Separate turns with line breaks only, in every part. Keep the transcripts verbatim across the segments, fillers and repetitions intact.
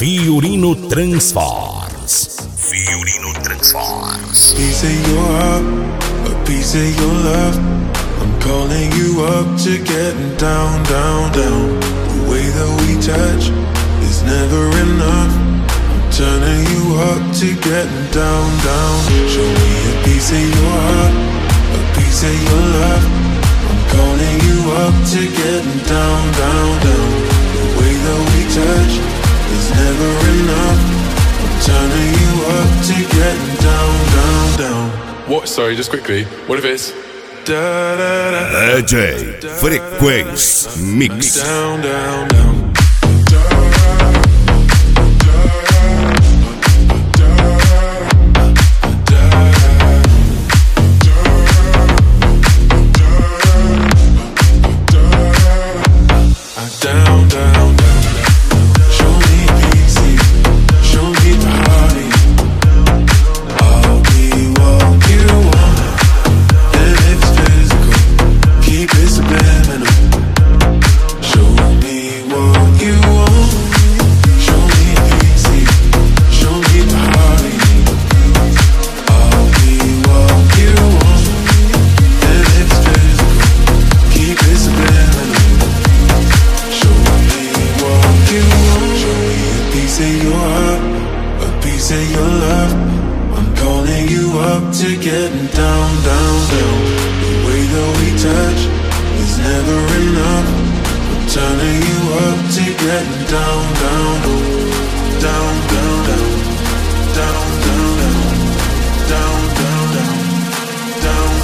Fiorino Transfers. Fiorino Transfers.
Piece of your heart, a piece of your love. I'm calling you up to getting down, down, down. The way that we touch is never enough. I'm turning you up to getting down, down. Show me a piece of your heart, a piece of your love. I'm calling you up to getting down, down, down. The way that we touch is never enough. I'm turning you up to getting down, down, down.
What? Sorry, just quickly. What if it's da da da?
D J Frequência Mix.
Down, down, down. Down, down, down. Show me easy, show me party. I'll be what you want, and if it's physical, keep it subliminal. Show me what you want. Show me easy, show me party. I'll be what you want, and if it's physical, keep it subliminal. Show me what you want. Show me a piece of your heart, a piece of your love. I'm calling you up to getting down, down, down. The way that we touch is never enough. I'm turning you up to getting down, down, down, down, down, down, down, down, down, down, down, down,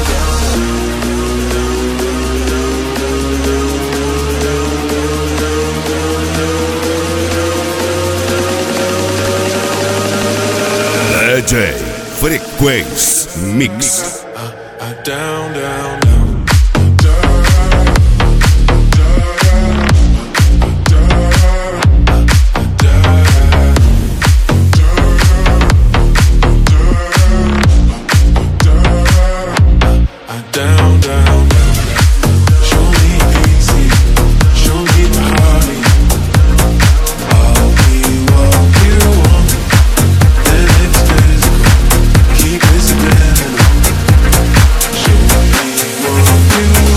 D J Frequência Mix.
down, down, down.